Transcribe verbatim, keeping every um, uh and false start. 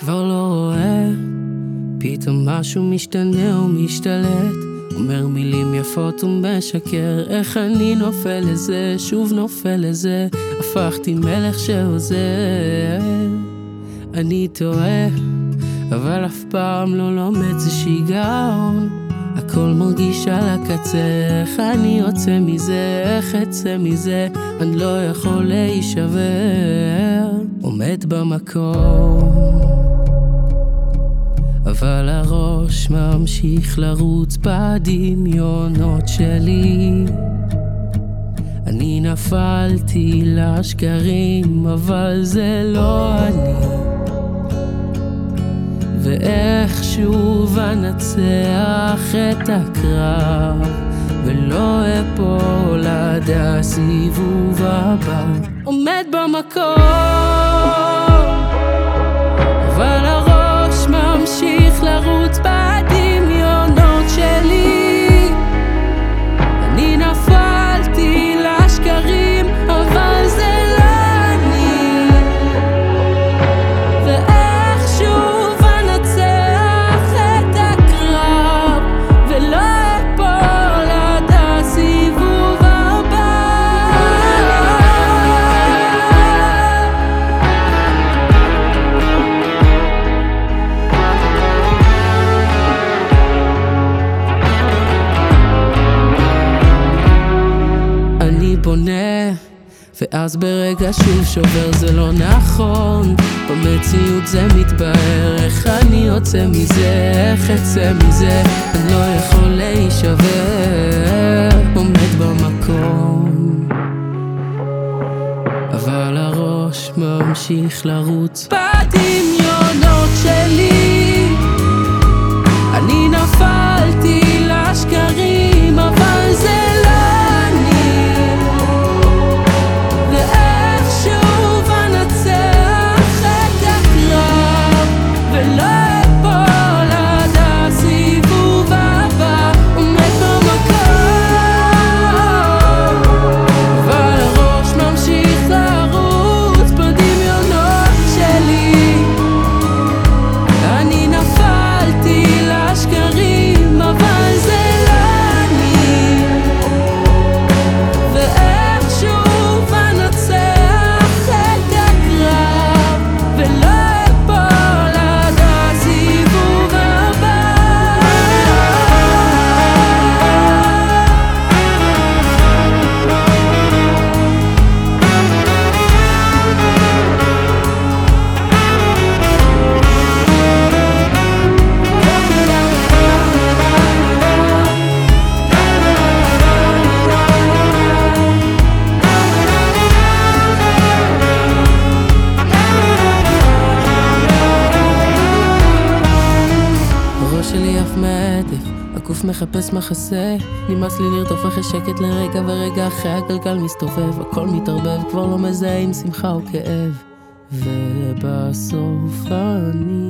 כבר לא רואה, פתאום משהו משתנה ומשתלט, אומר מילים יפות ומשקר. איך אני נופל לזה, שוב נופל לזה, הפכתי מלך שעוזר. אני טועה, אבל אף פעם לא לומד, זה שיגעון, הכל מרגיש על הקצה. איך אני יוצא מזה, איך אצא מזה, אני לא יכול להישבר. עומד במקום, אבל הראש ממשיך לרוץ בדמיונות שלי. אני נפלתי לשקרים, אבל זה לא אני, ואיך שוב אנצח את הקרב, ולא אפול עד הסיבוב הבא. עומד במקום, אבל הראש ממשיך לרוץ בדמיונות שלי. אני נפלתי לשקרים, אבל זה לא אני, ואיך שוב אנצח את הקרב, ולא אפול עד הסיבוב הבא. אני בונה, ואז ברגע שוב שובר, זה לא נכון, במציאות זה מתבהר. איך אני יוצא מזה, איך אצא מזה, אני לא יכול להישבר. עומד במקום, אבל הראש ממשיך לרוץ בדמיונות שלי. אני נפלתי לשקרים, אבל זה לא אני, ואיך שוב אנצח את הקרב, ולא אפול עד הסיבוב הבא. עומד במקום, אבל הראש ממשיך לרוץ בדמיונות שלי. אני נפלתי לשקרים, אבל זה לא אני, ואיך שוב אנצח את הקרב, ולא אפול עד הסיבוב הבא. הראש שלי אף מעטף, הגוף מחפש מחסה, נמאס לי לרדוף אחרי שקט לרגע, ורגע אחרי הגלגל מסתובב, הכל מתערבב, כבר לא מזהה עם שמחה או כאב, ובסוף אני